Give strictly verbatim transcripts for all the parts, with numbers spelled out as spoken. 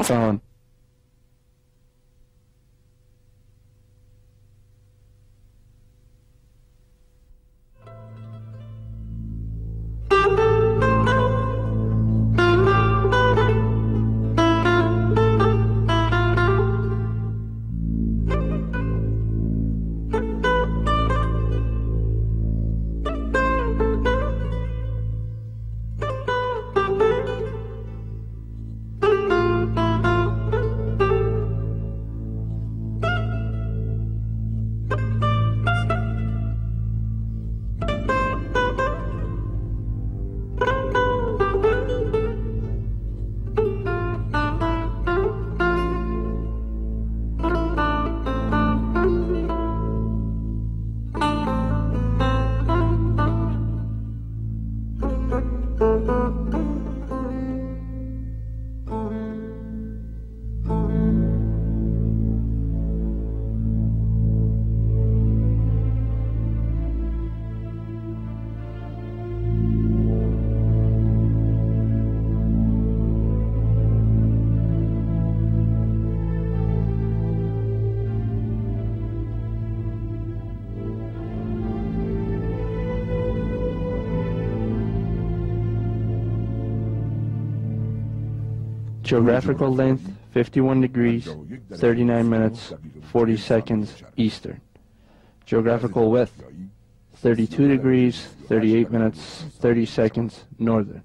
Isfahan. Geographical length, fifty-one degrees, thirty-nine minutes, forty seconds, eastern. Geographical width, thirty-two degrees, thirty-eight minutes, thirty seconds, northern.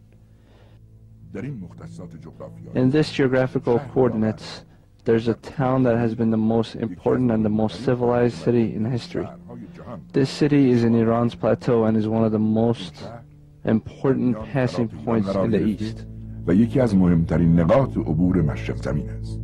In this geographical coordinates, there's a town that has been the most important and the most civilized city in history. This city is in Iran's plateau and is one of the most important passing points in the east. و یکی از مهمترین نقاط عبور مشرق زمین است.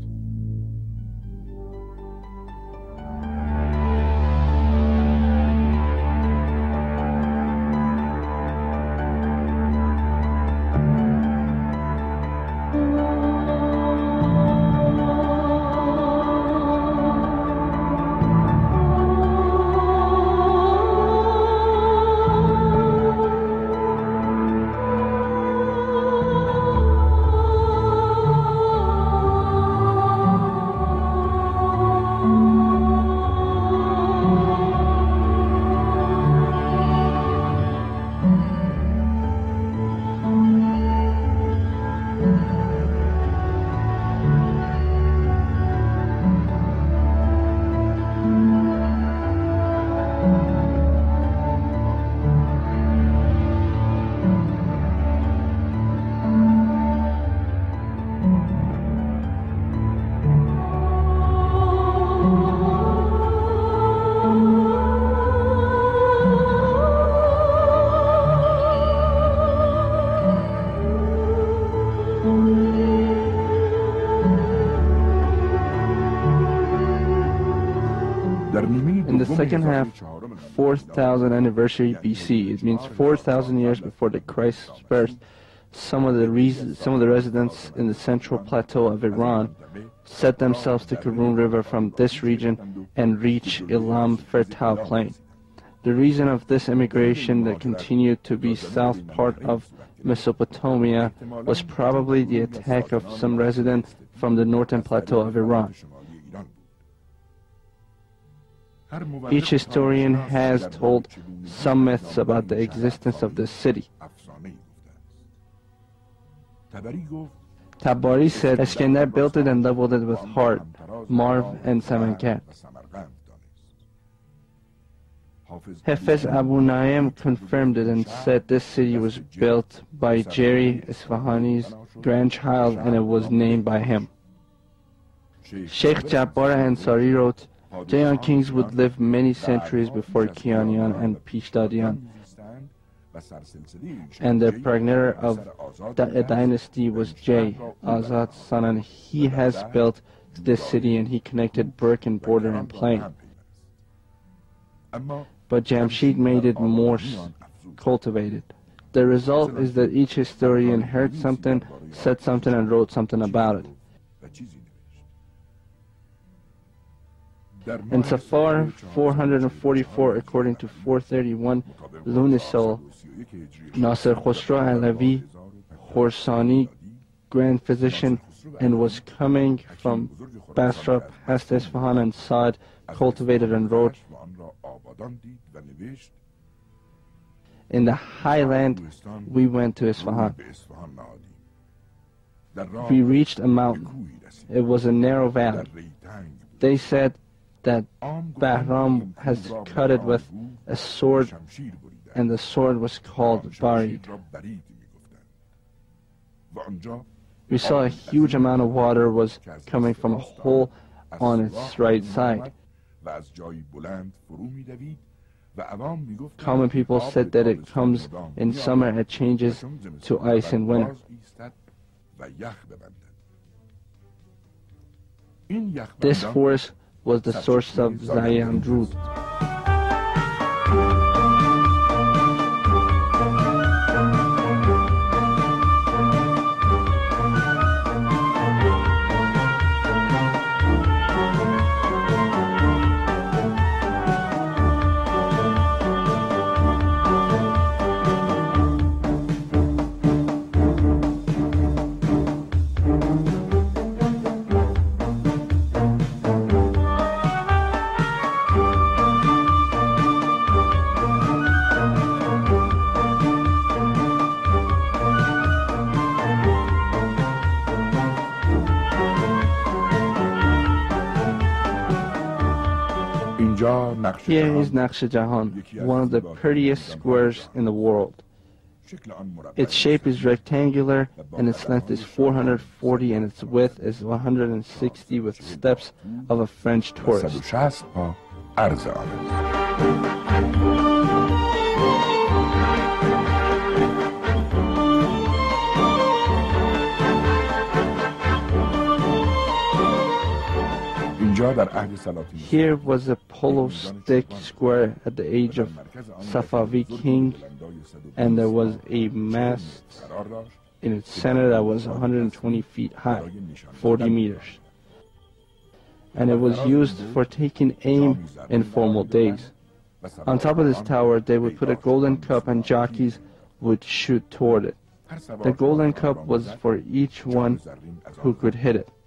In the second half, four thousand anniversary B C, it means four thousand years before the Christ's birth, some of the reasons, some of the residents in the central plateau of Iran set themselves to Karun River from this region and reach Elam fertile plain. The reason of this immigration that continued to be south part of Mesopotamia was probably the attack of some resident from the northern plateau of Iran. Each historian has told some myths about the existence of this city. Tabari said Eskender built it and leveled it with Hart, Marv, and Samarkand. Hafiz Abu Naim confirmed it and said this city was built by Jerry Isfahani's grandchild and it was named by him. Sheikh Jabbar Ansari wrote, Jayan kings would live many centuries before Kianian and Pishdadian, and the progenitor of a dynasty was Jay, Azad's son, and he has built this city and he connected Burke and border and plain. But Jamshid made it more cultivated. The result is that each historian heard something, said something, and wrote something about it. In Safar four hundred forty-four, according to four thirty-one Lunisol, Nasser Khosrow Alavi Khorsani, Grand Physician, and was coming from Basra past Isfahan and saw it cultivated and wrote, "In the highland we went to Isfahan. We reached a mountain. It was a narrow valley. They said that Bahram has cut it with a sword, and the sword was called Barid. We saw a huge amount of water was coming from a hole on its right side. Common people said that it comes in summer and it changes to ice in winter. This forest was the source of Zayandrud." Here is Naqsh Jahan, one of the prettiest squares in the world. Its shape is rectangular, and its length is four hundred forty, and its width is one hundred sixty, with steps of a French tourist. Here was a polo stick square at the age of Safavi king, and there was a mast in its center that was one hundred twenty feet high, forty meters. And it was used for taking aim in formal days. On top of this tower, they would put a golden cup and jockeys would shoot toward it. The golden cup was for each one who could hit it.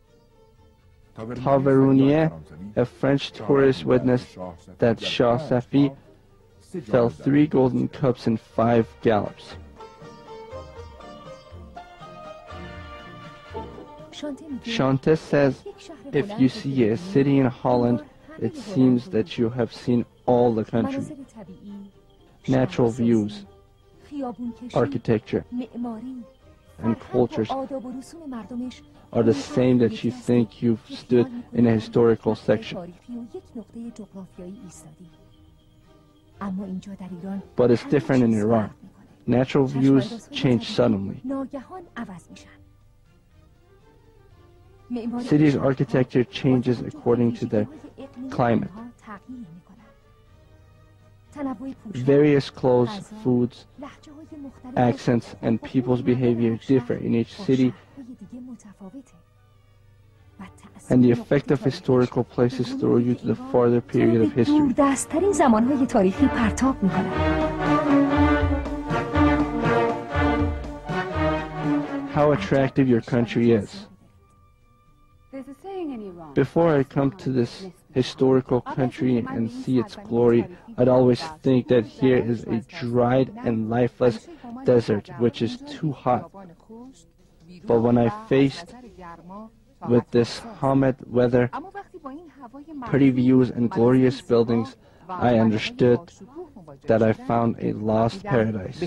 Tavernier, a French tourist, witnessed that Shah Safi fell three golden cups in five gallops. Shante says, "If you see a city in Holland, it seems that you have seen all the country. Natural views, architecture, and cultures are the same that you think you've stood in a historical section. But it's different in Iran. Natural views change suddenly. Cities' architecture changes according to the climate. Various clothes, foods, accents, and people's behavior differ in each city, and the effect of historical places throw you to the farther period of history." How attractive your country is. Before I come to this historical country and see its glory, I'd always think that here is a dried and lifeless desert which is too hot. But when I faced with this humid weather, pretty views and glorious buildings, I understood that I found a lost paradise.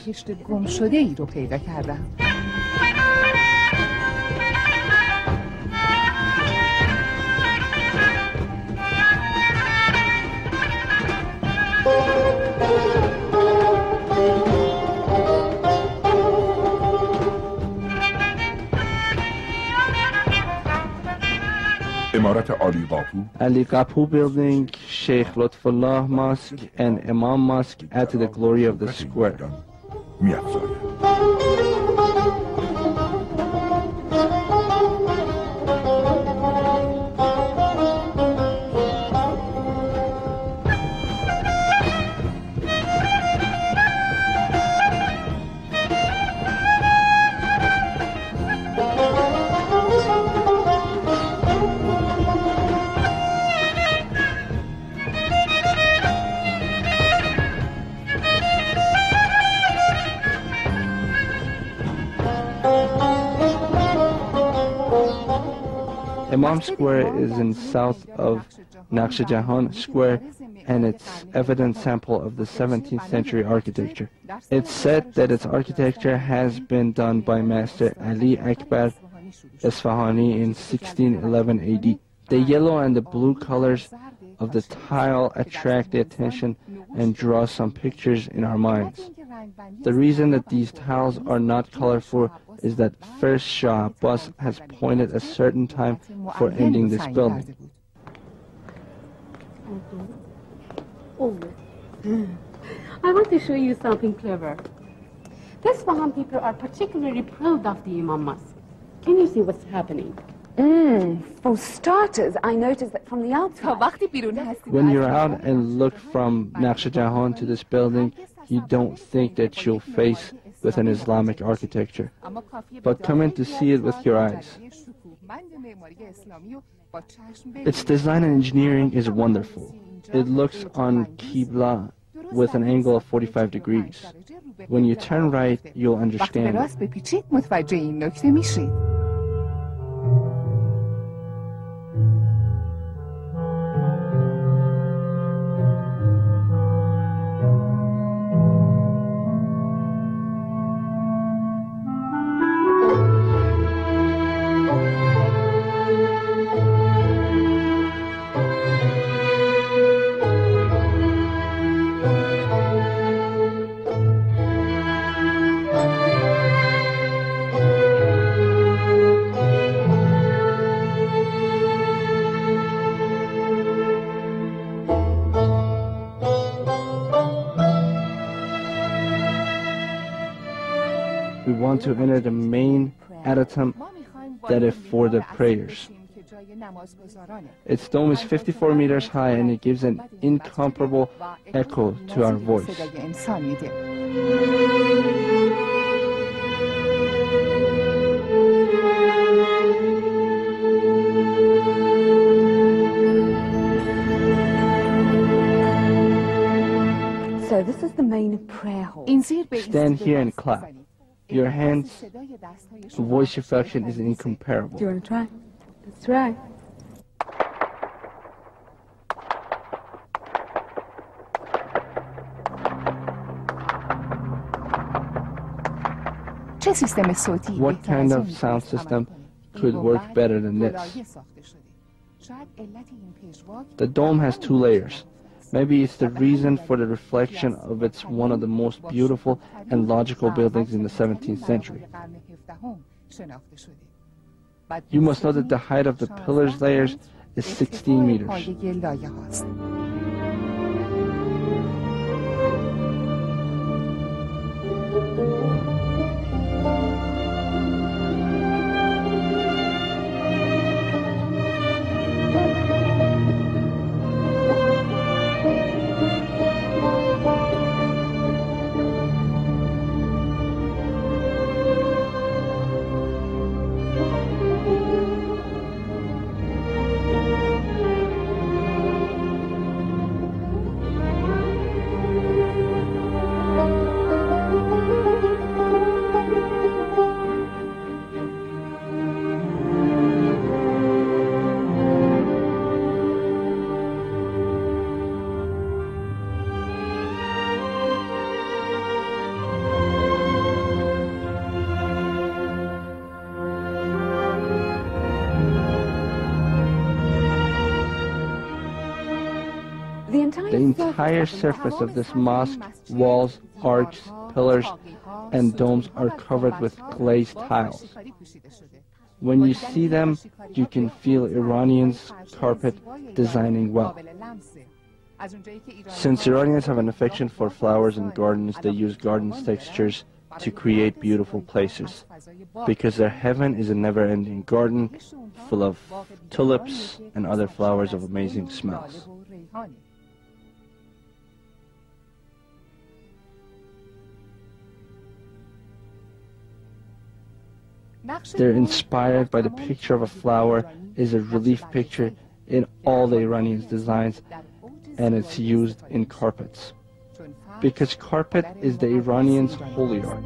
Ali Qapu building, Sheikh Lutfullah Mosque, and Imam Mosque add to the glory of the square. Imam Square is in south of Naqsh Jahan Square, and it's evident sample of the seventeenth century architecture. It's said that its architecture has been done by Master Ali Akbar Isfahani in sixteen eleven A D. The yellow and the blue colors of the tile attract the attention and draw some pictures in our minds. The reason that these tiles are not colorful is that first Shah Abbas has appointed a certain time for ending this building. Oh. I want to show you something clever. The Isfahan people are particularly proud of the Imam Mosque. Can you see what's happening? Mm, for starters, I noticed that from the outside. When you're out and look from Naqsh Jahan to this building, you don't think that you'll face with an Islamic architecture. But come in to see it with your eyes. Its design and engineering is wonderful. It looks on Qibla with an angle of forty-five degrees. When you turn right, you'll understand it. We want to enter the main adytum that is for the prayers. Its dome is fifty-four meters high, and it gives an incomparable echo to our voice. So this is the main prayer hall. Stand here and clap. Your hands' voice reflection is incomparable. Do you want to try? Let's try. What kind of sound system could work better than this? The dome has two layers. Maybe it's the reason for the reflection of it's one of the most beautiful and logical buildings in the seventeenth century. You must know that the height of the pillars layers is sixteen meters. The entire surface of this mosque, walls, arches, pillars, and domes are covered with glazed tiles. When you see them, you can feel Iranians' carpet designing well. Since Iranians have an affection for flowers and gardens, they use garden textures to create beautiful places, because their heaven is a never-ending garden full of tulips and other flowers of amazing smells. They're inspired by the picture of a flower is a relief picture in all the Iranians' designs, and it's used in carpets, because carpet is the Iranians' holy art.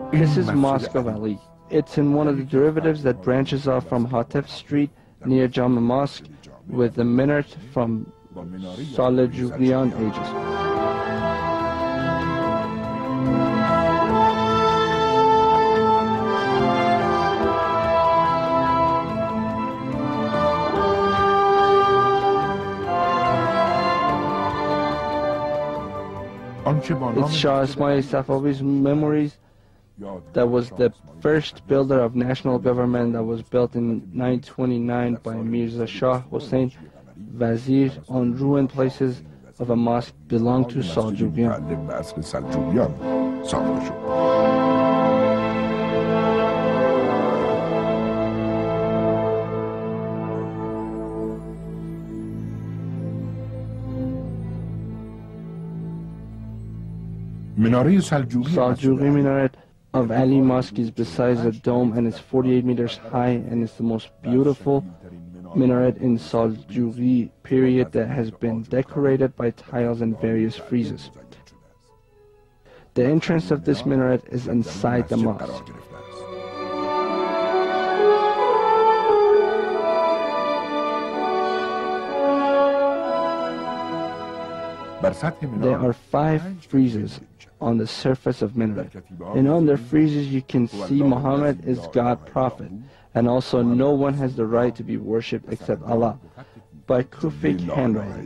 This is Mosque of Ali. It's in one of the derivatives that branches off from Hatef Street near Jama Mosque with the minaret from Saljuqian ages. It's Shah Ismail Safavi's memories that was the first builder of national government that was built in nine twenty-nine by Mirza Shah Hussain Wazir on ruined places of a mosque belonged to Saljuqian. Saljuqi minaret of Ali Mosque is besides a dome and is forty-eight meters high and is the most beautiful minaret in Saljuqi period that has been decorated by tiles and various friezes. The entrance of this minaret is inside the mosque. There are five friezes on the surface of minaret, and on their friezes you can see Muhammad is God Prophet, and also no one has the right to be worshipped except Allah, by Kufic handwriting.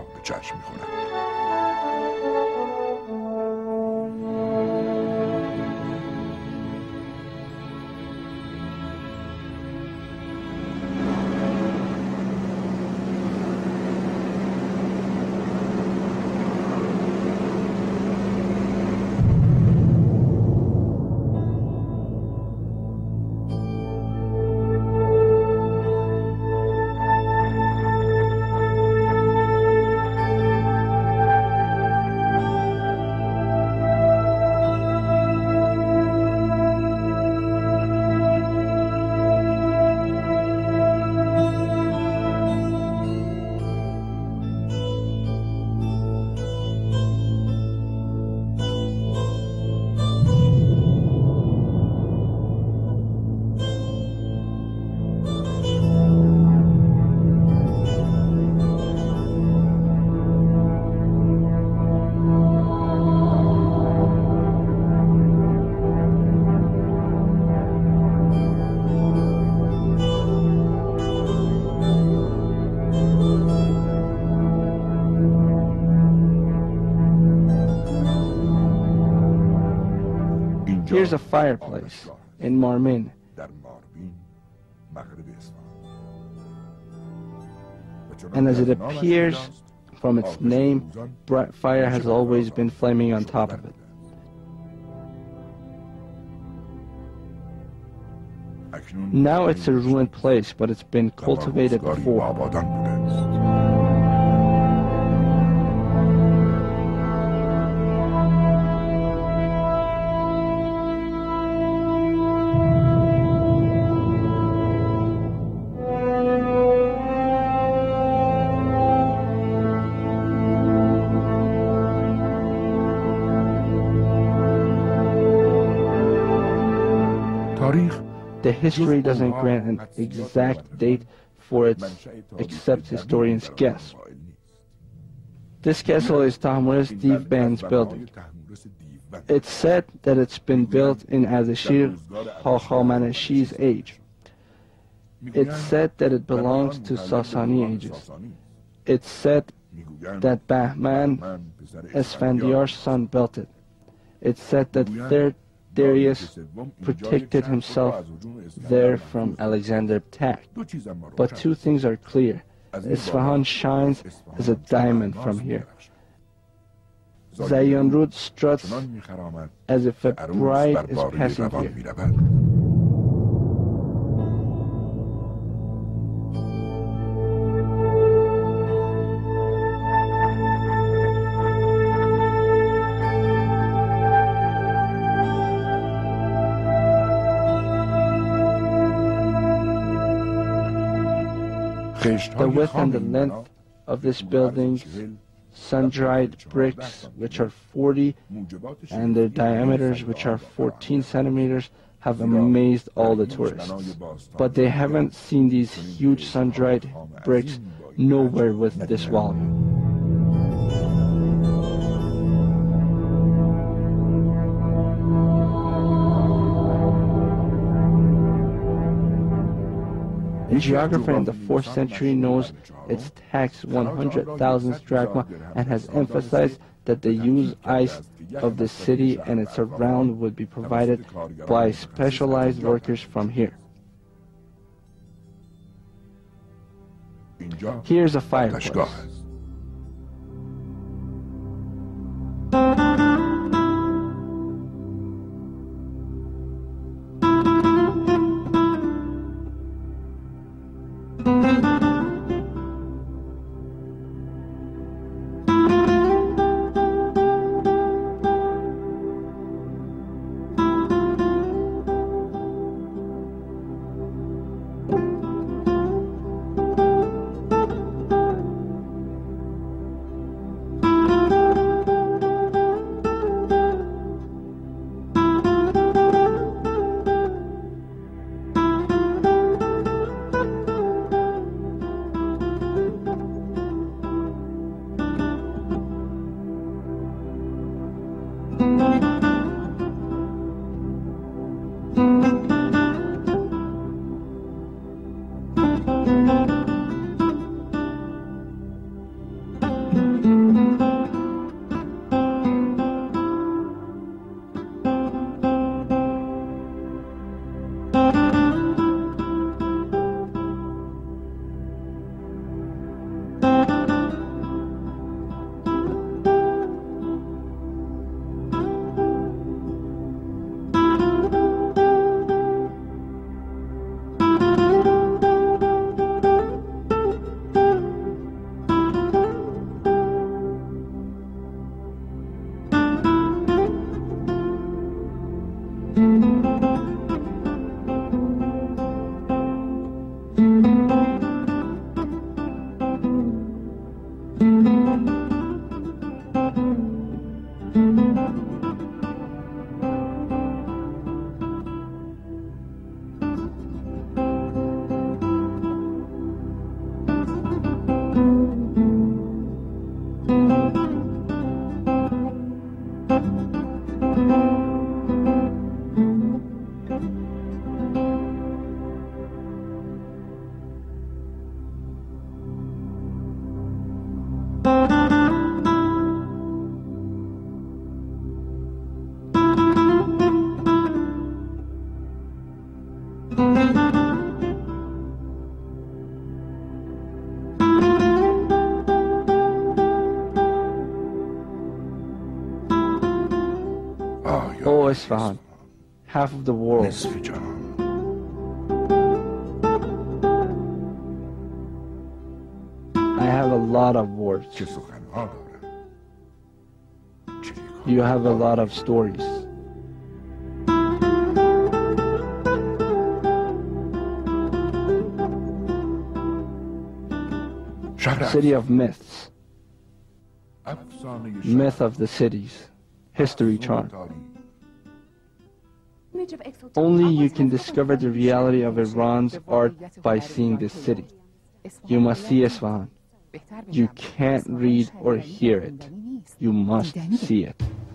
Here's a fireplace in Marmin. And as it appears from its name, bright fire has always been flaming on top of it. Now it's a ruined place, but it's been cultivated before. The history doesn't grant an exact date for it, except historians guess. This castle is Tahmuris Divban's building. It's said that it's been built in Ardashir Hakhamaneshi's age. It's said that it belongs to Sasani ages. It's said that Bahman Esfandiar's son built it. It's said that third Darius protected himself there from Alexander attack. But two things are clear. Isfahan shines as a diamond from here. Zayanrud struts as if a bride is passing here. The width and the length of this building sun-dried bricks, which are forty, and their diameters, which are fourteen centimeters, have amazed all the tourists. But they haven't seen these huge sun-dried bricks nowhere with this volume. A geographer in the fourth century knows its tax one hundred thousand drachma and has emphasized that the use ice of the city and its surround would be provided by specialized workers from here. Here's a fireplace. Oh, Isfahan, half of the world. I have a lot of words. You have a lot of stories. City of myths. Myth of the cities. History charm. Only you can discover the reality of Iran's art by seeing this city. You must see Isfahan. You can't read or hear it. You must see it.